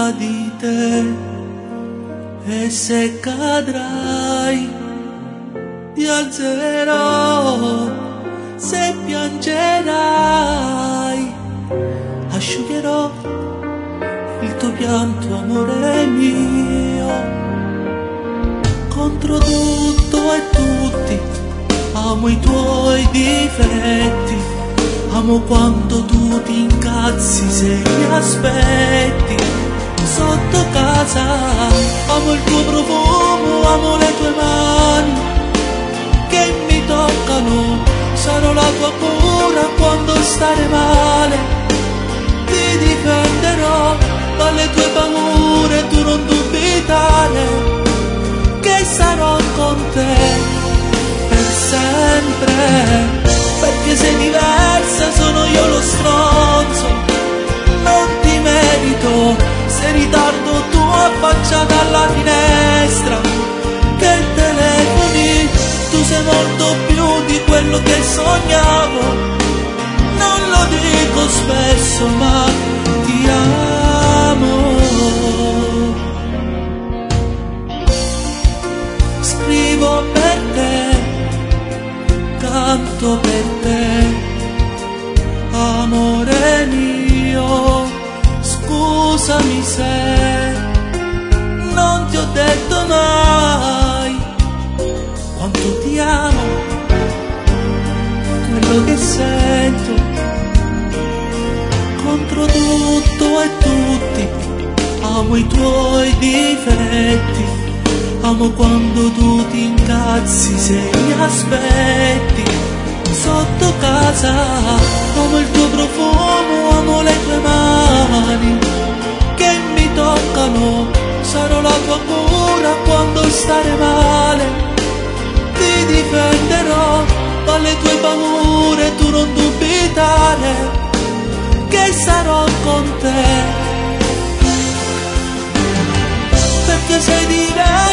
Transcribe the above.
di te, e se cadrai ti alzerò, se piangerai asciugherò il tuo pianto, amore mio. Contro tutto e tutti amo i tuoi difetti, amo quando tu ti incazzi se mi aspetti. Sotto casa amo il tuo profumo, amo le tue mani che mi toccano, sarò la tua cura quando stare male. Ti difenderò dalle tue paure, tu non dubitare che sarò con te per sempre, perché sei diversa, sono io lo stronzo, non ti merito, se ritardo tu affacciata alla finestra, che telefoni, tu sei molto più di quello che sognavo, non lo dico spesso ma ti amo. Scrivo per te, canto per te, amore mio, scusami se non ti ho detto mai quanto ti amo, quello che sento. Contro tutto e tutti amo i tuoi difetti, amo quando tu ti incazzi se mi aspetti. Sotto casa amo il tuo profumo, amo le tue mani che mi toccano, sarò la tua cura quando stare male. Ti difenderò dalle tue paure, tu non dubitare che sarò con te, perché sei diverso,